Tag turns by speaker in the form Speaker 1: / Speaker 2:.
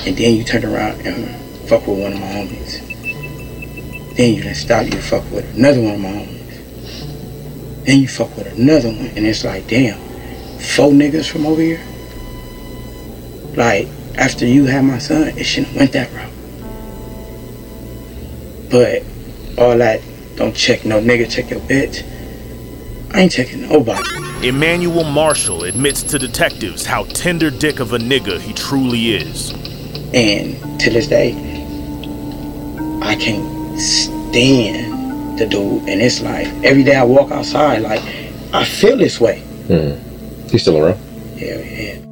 Speaker 1: and then you turn around and fuck with one of my homies. Then you done stop, you fuck with another one of my homies. Then you fuck with another one, and it's like, damn, 4 niggas from over here? Like, after you had my son, it shouldn't have went that route. But all that, don't check no nigga, check your bitch. I ain't checking nobody.
Speaker 2: Emmanuel Marshall admits to detectives how tender dick of a nigga he truly is.
Speaker 1: And to this day, I can't stand the dude. And it's like, every day I walk outside, like, I feel this way.
Speaker 3: He's still around?
Speaker 1: Yeah.